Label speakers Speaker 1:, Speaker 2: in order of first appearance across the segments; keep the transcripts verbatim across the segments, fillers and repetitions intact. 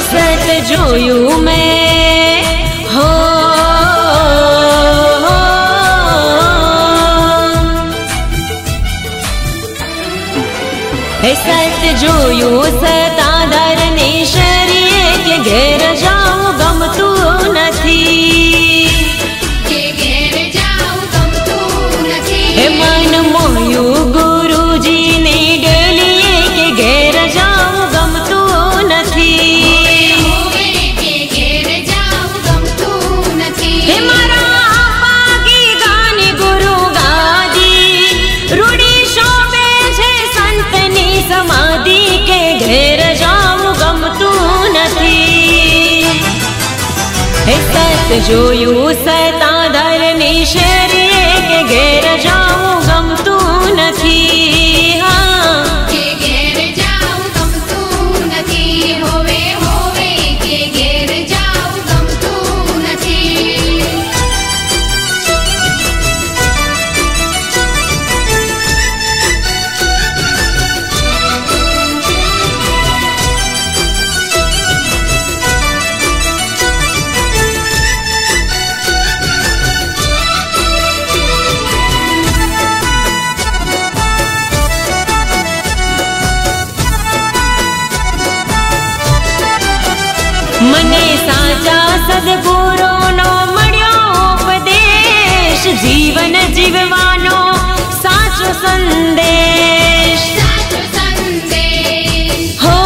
Speaker 1: सत जोયું मैं हो सत जोયું સતાધાર ને શરીએ કે ઘેર જાઉં ગમતું નથી,
Speaker 2: કે ઘેર જાઉં ગમતું નથી.
Speaker 1: હે મન મોયું ગુરુજી ને ડેલીએ કે ઘેર જાઉં ગમતું નથી,
Speaker 2: હોવે કે ઘેર જાઉં ગમતું નથી.
Speaker 1: હે મારા પાગી ગાની ગુરુ ગાદી રૂડી શોભે છે સંતની સમાધિ કે ઘેર જાઉં ગમતું નથી. હે સત જોયું સતાધાર ની શરીએ કે ઘેર જાઉં ગમતું નથી. હા
Speaker 2: કે ઘેર જાઉં ગમતું નથી. હોવે હોવે કે ઘેર જાઉં ગમતું નથી.
Speaker 1: મને સાચા સદગુરુનો મળ્યો ઉપદેશ, જીવન જીવવાનો સાચો સંદેશ.
Speaker 2: સાચો સંદેશ.
Speaker 1: હો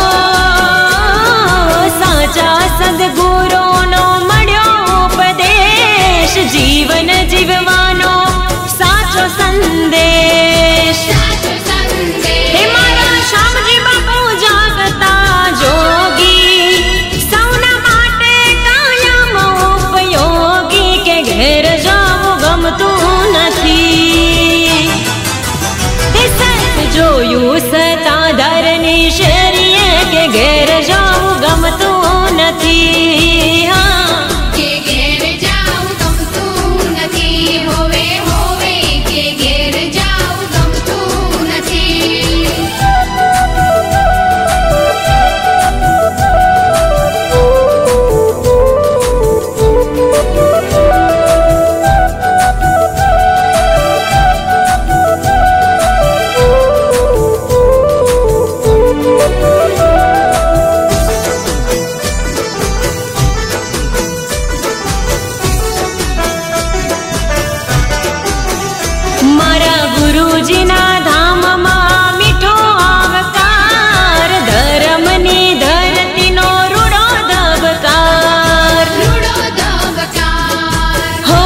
Speaker 1: સાચા સદગુરુનો મળ્યો ઉપદેશ, જીવન જીવવાનો સાચો સંદેશ.
Speaker 2: સાચો સંદેશ.
Speaker 1: હે મારા શામજી બાપુ જાગતા જોગી, સૌના માટે કાયમ ઉપયોગી કે ઘેર જાવું ગમતું નથી. હે સત જોયું સતાધારની શરીએ કે ઘેર જાવું ગમતું નથી. હા
Speaker 2: કે ઘેર જાઉં ગમતું નથી. હોવે હોવે કે ઘેર જાઉં ગમતું નથી.
Speaker 1: મારા ગુરુજીના ધામમાં મીઠો આવકાર, ધર્મની ધરતીનો રૂડો ધબકાર.
Speaker 2: રૂડો ધબકાર.
Speaker 1: હો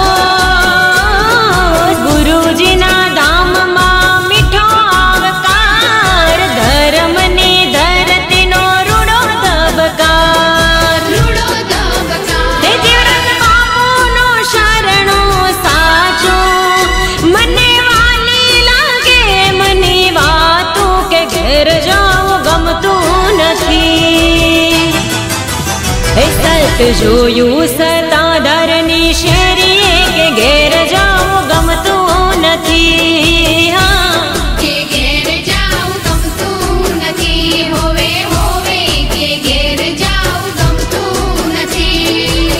Speaker 1: ગુરુજીના ધામમાં મીઠો આવકાર, ધર્મની ધરતીનો રૂડો ધબકાર.
Speaker 2: રૂડો ધબકાર.
Speaker 1: હે જીવરત બાપુનો શરણો સાચો, મને વાલી લાગે મની વાતું કે ઘેર જાવું ગમતું નથી. હે સત જોયું સતાધારની શરીએ કે ઘેર જાવું ગમતું નથી. હા
Speaker 2: કે ઘેર જાઉં ગમતું નથી. હોવે હોવે કે ઘેર જાઉં ગમતું નથી.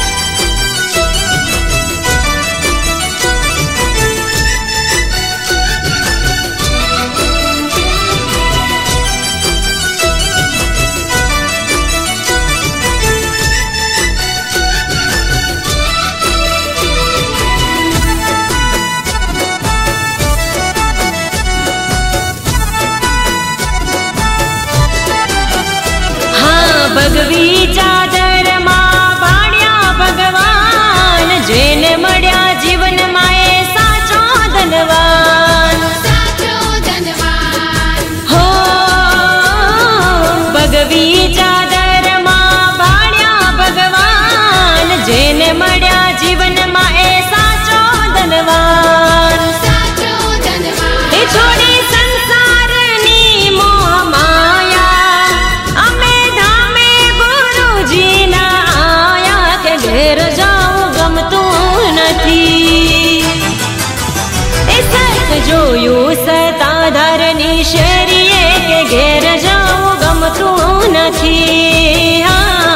Speaker 1: હા ભગવી ચાદરમાં ભાણ્યા ભગવાન, જેને મળ્યા જીવનમાં એ સાચો ધનવાન.
Speaker 2: સાચો ધનવાન.
Speaker 1: હો ભગવી ચાદરમાં ભાણ્યા ભગવાન, જેને મળ્યા જીવનમાં એ સાચો ધનવાન.
Speaker 2: સાચો ધનવાન.
Speaker 1: એ છોડી સંસારની મોહ માયા, અમે ધામે ગુરુજીના આયા કે ઘેર જાવું ગમતું નથી. એ સત જોયું સતાધારની શરીએ કે ઘેર જાવું ગમતું નથી. હા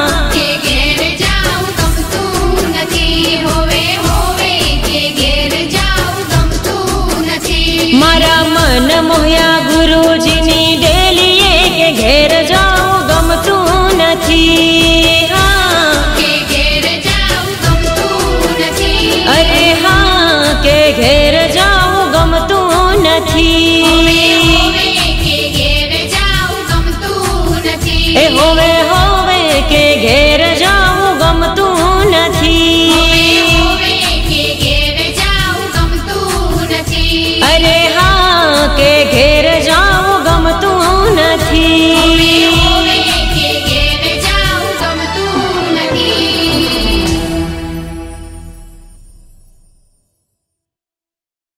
Speaker 1: સાધુયા ગુરુજીની ડેલીએ કે ઘેર જાઉં ગમતું નથી. હા
Speaker 2: કે ઘેર જાઉં ગમતું નથી.
Speaker 1: અરે હા કે ઘેર જાઉં ગમતું નથી.
Speaker 2: હોવે હોવે કે ઘેર જાઉં ગમતું નથી.
Speaker 1: એ હોવે